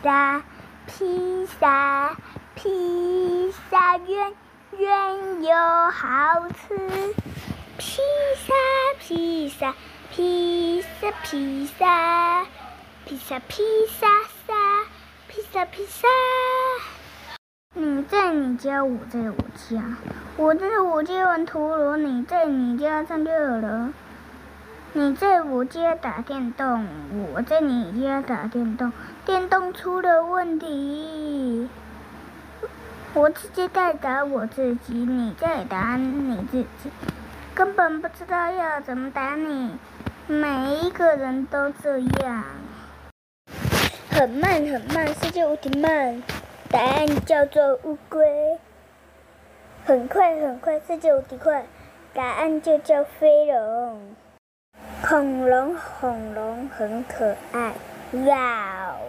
萨，披萨，披萨圆圆又好吃。披萨，披萨，披萨，披萨，披萨，披萨萨，披萨，披萨。你在你家，我在我家，我在我家玩陀螺，你在你家唱热了。你在我家打电动，我在你家打电动，电动出了问题，我直接在打我自己，你在打你自己，根本不知道要怎么打你，每一个人都这样，很慢很慢，世界无敌慢，答案叫做乌龟，很快很快，世界无敌快，答案就叫飞龙。恐龙很可爱，哇哦！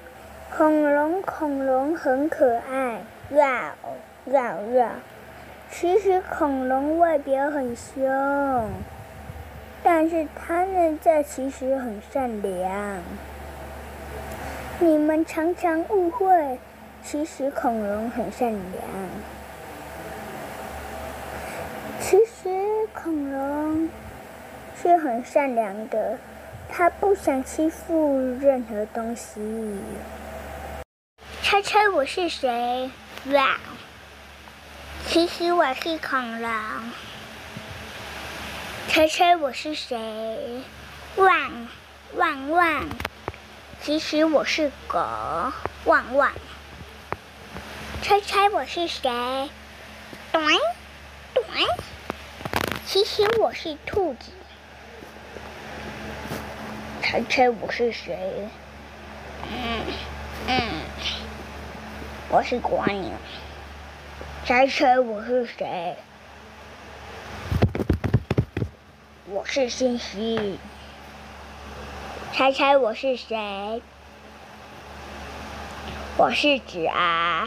恐龙很可爱，哇哦哇哇！其实恐龙外表很凶，但是它内在其实很善良。你们常常误会，其实恐龙很善良。其实恐龙是很善良的，他不想欺负任何东西。猜猜我是谁？哇！其实我是恐龙。猜猜我是谁？汪汪汪！其实我是狗。汪汪！猜猜我是谁？短短！其实我是兔子。猜猜我是谁？我是蜗牛。猜猜我是谁？我是猩猩。猜猜我是谁？我是纸啊。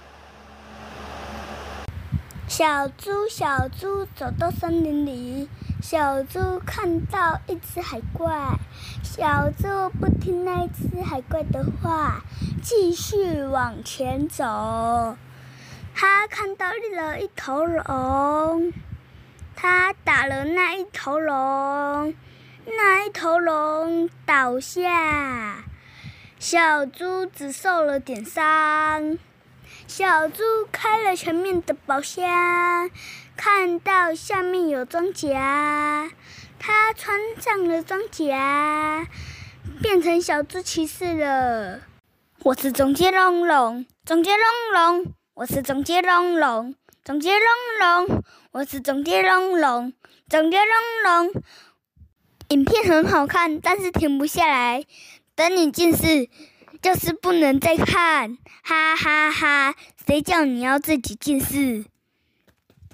小猪走到森林里，小猪看到一只海怪，小猪不听那只海怪的话，继续往前走。他看到了一头龙，他打了那一头龙，那一头龙倒下，小猪只受了点伤。小猪开了前面的宝箱，看到下面有装甲，他穿上了装甲，变成小猪骑士了。我是总结龙龙，总结龙龙，我是总结龙龙，总结龙龙，我是总结龙龙，总结龙龙。影片很好看，但是停不下来。等你近视，就是不能再看，哈哈哈！谁叫你要自己近视？